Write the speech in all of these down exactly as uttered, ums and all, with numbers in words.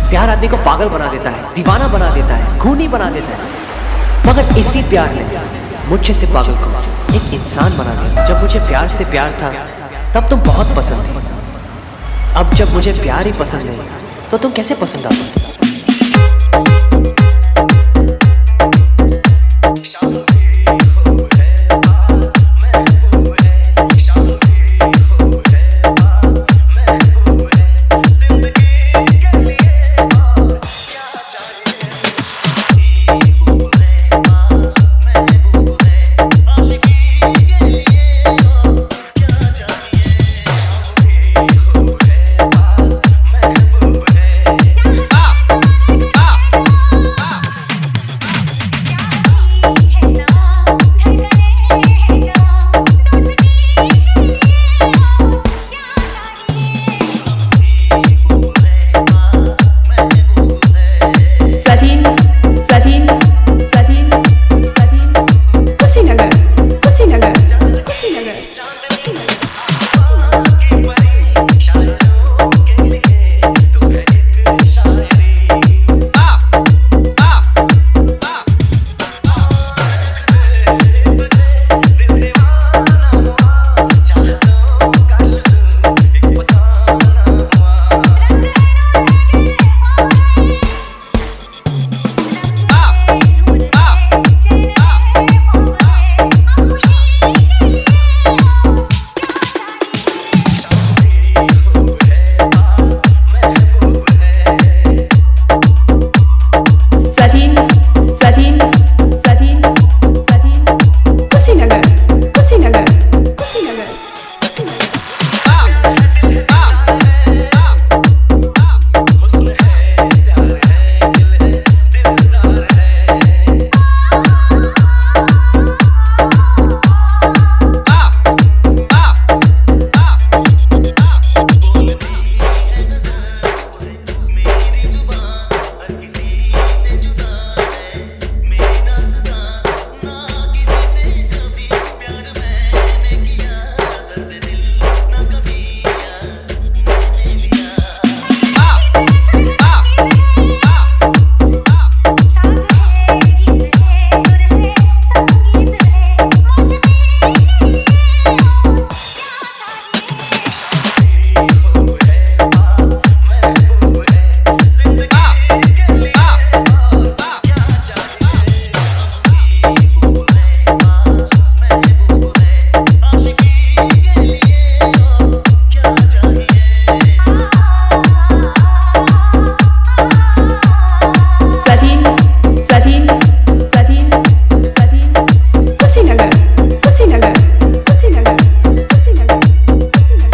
प्यार आदमी को पागल बना देता है, दीवाना बना देता है, खूनी बना देता है, मगर इसी प्यार ने मुझे से पागल को एक इंसान बना दिया। जब मुझे प्यार से प्यार था तब तुम बहुत पसंद थी, अब जब मुझे प्यार ही पसंद नहीं तो तुम कैसे पसंद आ सकते?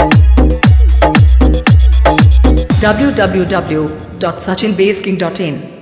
w w w dot sachin base king dot in